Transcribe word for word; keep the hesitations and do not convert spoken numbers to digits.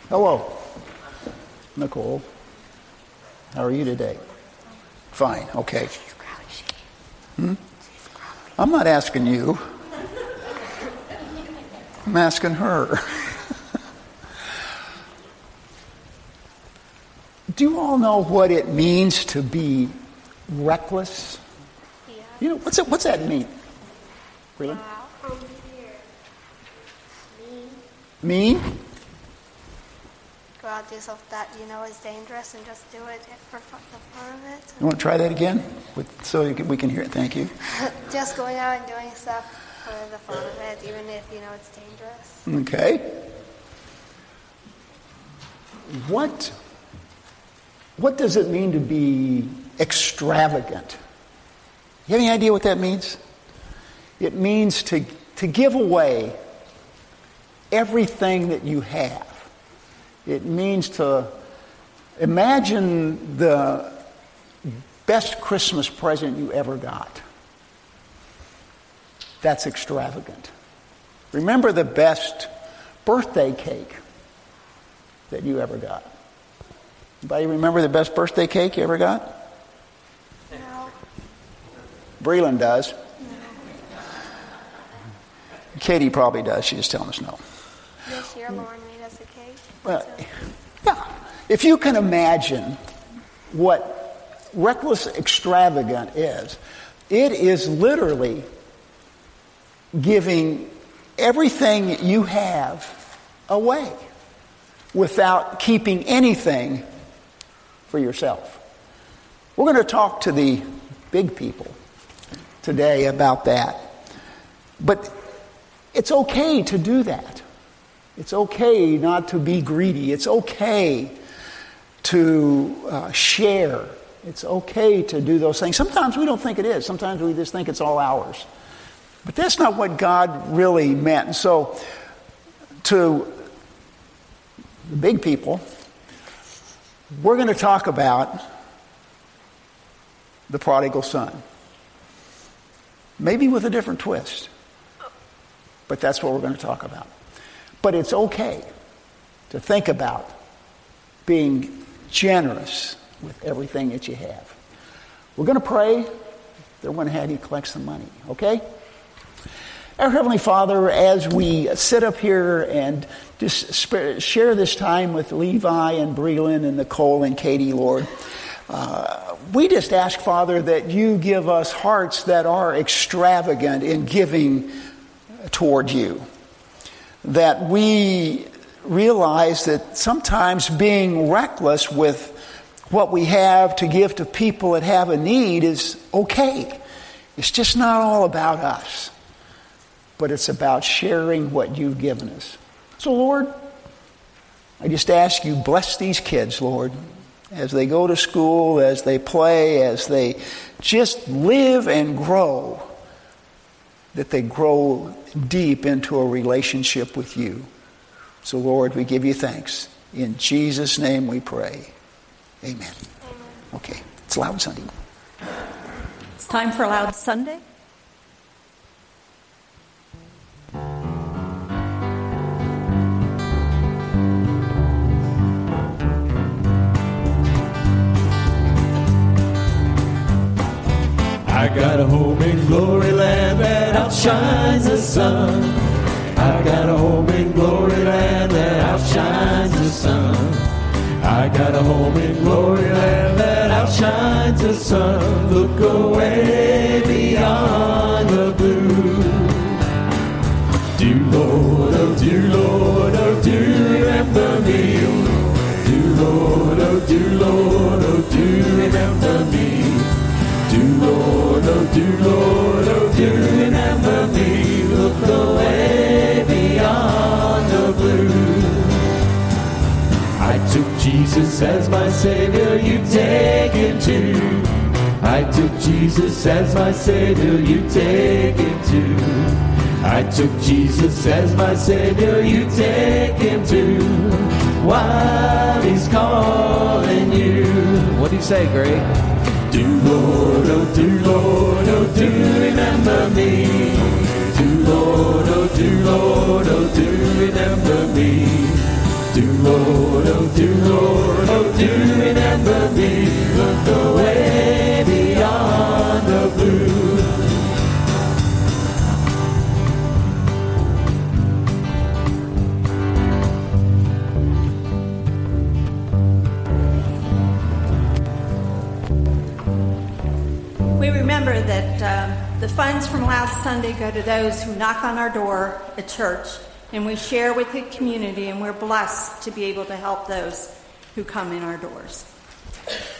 Hello, Nicole. How are you today? Fine, okay. Hmm? I'm not asking you. I'm asking her. Do you all know what it means to be reckless? Yeah. You know, what's it, what's that mean? Really? Wow. Um, here. Mean. Mean? Go out, do stuff that you know is dangerous and just do it for fun, the fun of it. You want to try that again? With, so you can, we can hear it. Thank you. Just going out and doing stuff for the fun of it, even if you know it's dangerous. Okay. What, what does it mean to be extravagant? You have any idea what that means? It means to, to give away everything that you have. It means to imagine the best Christmas present you ever got. That's extravagant. Remember the best birthday cake that you ever got. Anybody remember the best birthday cake you ever got? No. Breland does. No. Katie probably does. She's just telling us no. This year, Lauren made us a cake. Well, so. yeah. If you can imagine what reckless extravagant is, it is literally giving everything you have away without keeping anything for yourself. We're going to talk to the big people today about that. But it's okay to do that. It's okay not to be greedy. It's okay to uh, share. It's okay to do those things. Sometimes we don't think it is. Sometimes we just think it's all ours. But that's not what God really meant. And so, to the big people, we're going to talk about the prodigal son. Maybe with a different twist. But that's what we're going to talk about. But it's okay to think about being generous with everything that you have. We're going to pray. Then we're going to have you collect some money, okay? Our Heavenly Father, as we sit up here and just share this time with Levi and Breland and Nicole and Katie, Lord, uh, we just ask, Father, that you give us hearts that are extravagant in giving toward you. That we realize that sometimes being reckless with what we have to give to people that have a need is okay. It's just not all about us, but it's about sharing what you've given us. So, Lord, I just ask you, bless these kids, Lord, as they go to school, as they play, as they just live and grow, that they grow deep into a relationship with you. So, Lord, we give you thanks. In Jesus' name we pray. Amen. Amen. Okay, it's Loud Sunday. It's time for Loud Sunday. I got a home in glory land that outshines the sun. I got a home in glory land that outshines the sun. I got a home in glory land that outshines the sun. Look away beyond the blue. Dear Lord, oh dear Lord, oh do remember me. Dear Lord, oh dear Lord, oh do remember me. Dear Lord, oh dear Lord, oh do remember me. Look away beyond the blue. I took Jesus as my Savior, you take him too. I took Jesus as my Savior, you take him too. I took Jesus as my Savior, you take him too. While he's calling you. What do you say, Greg? Dear Lord, oh dear Lord, oh do remember me. Dear Lord, oh dear Lord, oh do remember me. Dear Lord, oh dear Lord, oh do remember me. Look away beyond the blue. We remember that uh, the funds from last Sunday go to those who knock on our door at church, and we share with the community, and we're blessed to be able to help those who come in our doors.